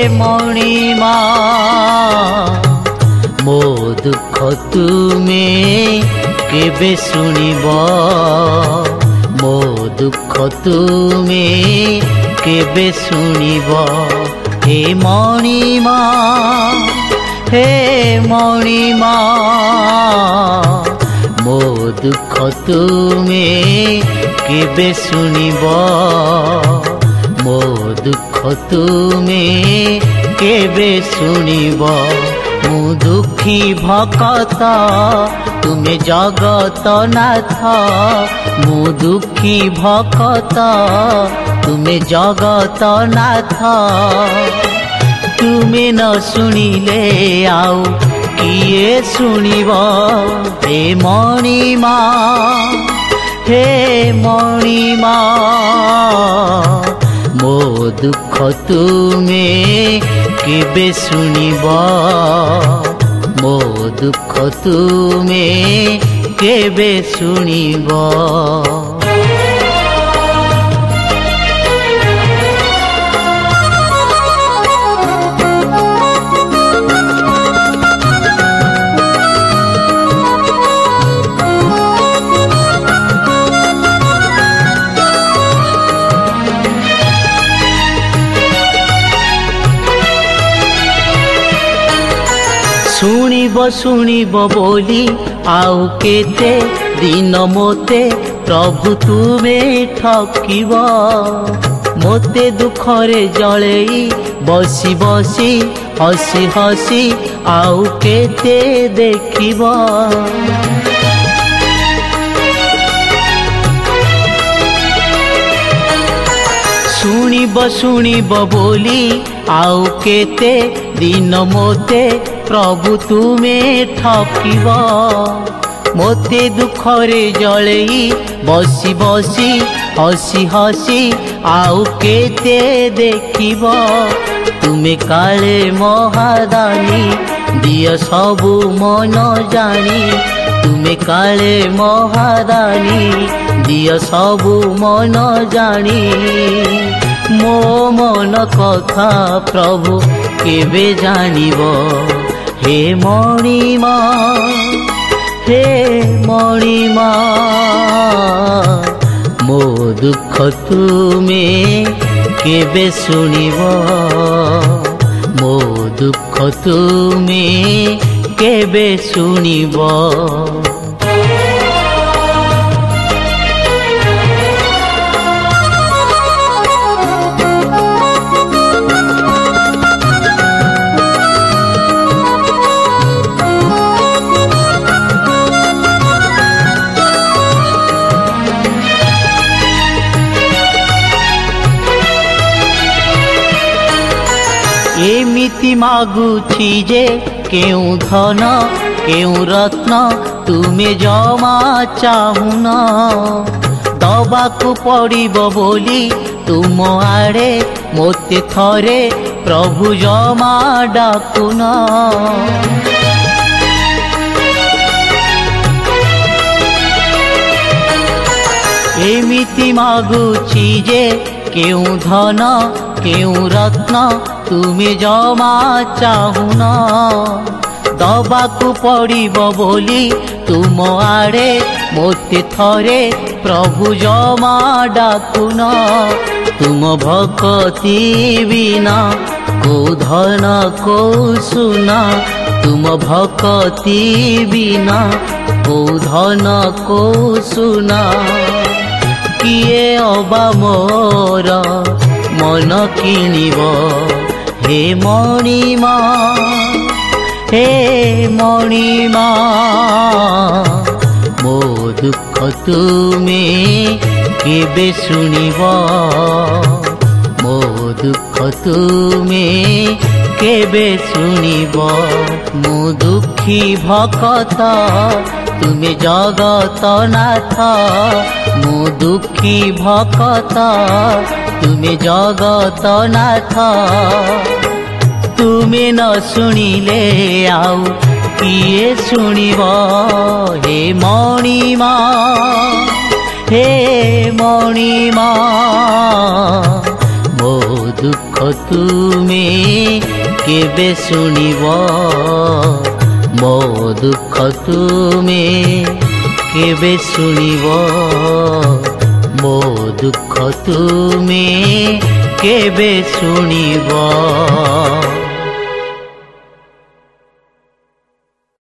मणिमा मो दुख तुमे केबे सुनिब मो दुख तुमे केबे सुनिब हे मणिमा मो दुख तुमे केबे सुनिब मो दुख तुमे केबे सुनिब मु दुखी भक्त तुमे जगत नाथ मु दुखी भक्त तुमे जगत नाथ तुमे न सुनिले आउ किए सुनिब हे मणिमा मो दुख तुमे केबे सुनिब मो दुख तुमे केबे सुनिब। सुनिब बोली आउ केते दिन मोते प्रभु तुमे ठकिब मोते दुखरे जळेई बसी बसी हसी हसी आउ केते देखिब सुनिब बोली आउ केते दिन मोते प्रभु तुमे ठकिब मोते दुखरे जळेई बसी बसी हसी हसी आउ केते देखिब तुमे काले महादानी दिय सबु मन जानी तुमे काले महादानी दिय सबु मन जानी मो मन कथा प्रभु केबे जानिब हे मणिमा मो दुख तुमे केबे सुनिब मो दुख तुमे केबे सुनिब। एमिति मागुछि जे केउ धन केउ रत्न तुमे जमा चाहुन दबाकु पड़िब बोली तुम आड़े मोते थरे प्रभु जमा डाकुन एमिति मागुछि जे केउ धन केउ रत्न तुमे जमा चाहुन दबाकु पड़िब बोली तुम आड़े मोते थरे प्रभु जमा डाकुन तुम भक्ति बिना को धन को सुना तुम भक्ति बिना को धन को सुना किए अबा मोर मन किनिब हे मणिमा मो दुख तुमे केबे सुनिब मो दुख तुमे केबे सुनिब मु दुखी भक्त तुमे जगत नाथ मु दुखी भक्त तुमे जगत नाथ तुमे न सुनिले आउ किए सुनिब हे मणिमा मो दुख तुमे केबे सुनिब मो दुख तुमे केबे सुनिब मो दुख तुमे केबे सुनिब।